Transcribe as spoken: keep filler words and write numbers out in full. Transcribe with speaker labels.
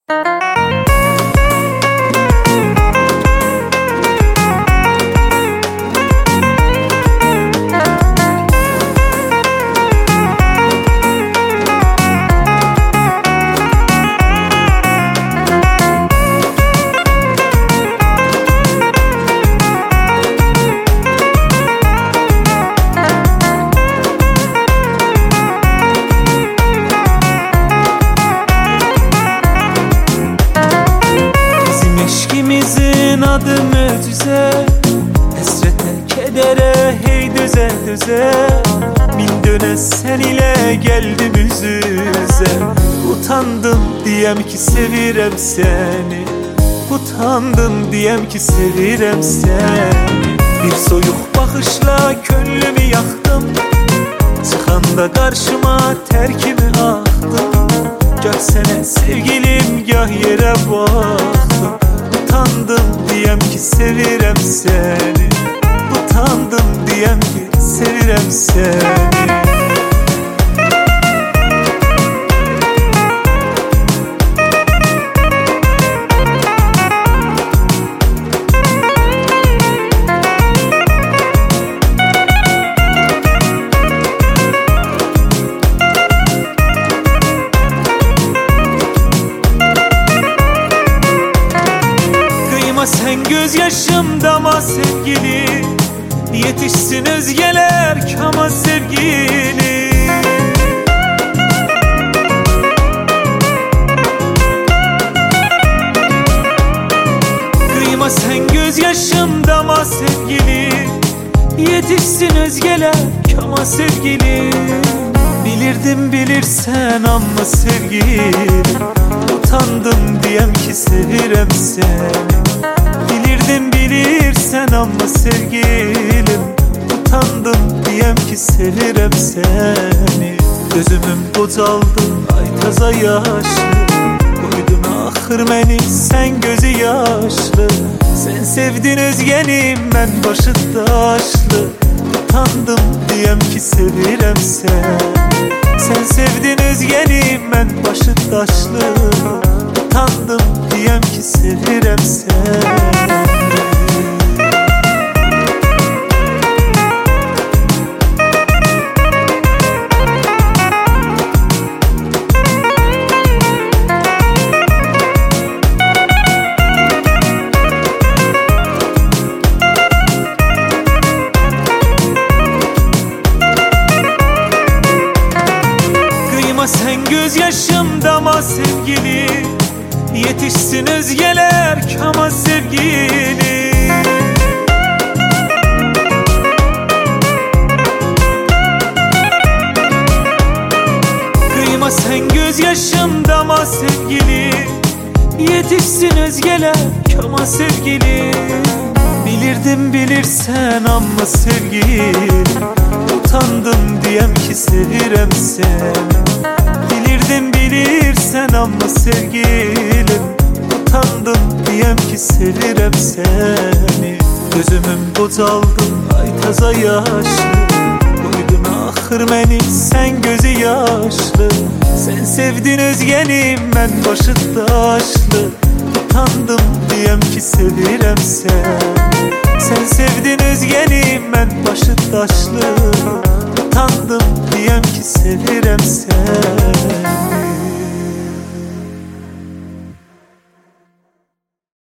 Speaker 1: Adı möcüze, hasrete, kedere, hey düze düze. Bin döne sen ile geldim yüz yüze. Utandım diyem ki sevirem seni, utandım diyem ki sevirem seni. Bir soyuk bakışla könlümü yaktım, çıkanda karşıma terkimi aktım. Gah sene sevgilim gah yere baktım. Utandım diyem ki sevirem seni, utandım diyem ki sevirem seni. Sen gözyaşımda ma sevgili, yetişsin özgeler kama sevgili. Kıyma sen gözyaşımda ma sevgili, yetişsin özgeler kama sevgili. Bilirdim bilirsen ama sevgilim, utandım diyem ki sevirem seni. Bilirdim bilirsen ama sevgilim, utandım diyem ki sevirem seni. Gözümün bocaldı ay taza yaşlı, koydun ahır beni sen gözü yaşlı. Sen sevdin özgenim ben başı taşlı, utandım diyem ki sevirem seni. Sen sevdin özgenim ben başı taşlı, utandım diyem ki sevirem seni. Sen gözyaşımda ma sevgili, yetişsin özgeler kama sevgili. Kıyma sen gözyaşımda ma sevgili, yetişsin özgeler kama sevgili. Bilirdim bilirsen ama sevgilim, utandım diyem ki sevirem seni. Bilirdim bilirsen ama sevgilim, utandım diyem ki sevirem seni. Gözümün bocaldı ay taza yaşlı, koydun ahır beni sen gözü yaşlı. Sen sevdin özgenim ben başı taşlı, utandım diyem ki sevirem seni. Sen sevdin özgenim ben başı taşlı, utandım diyem ki sevirem seni.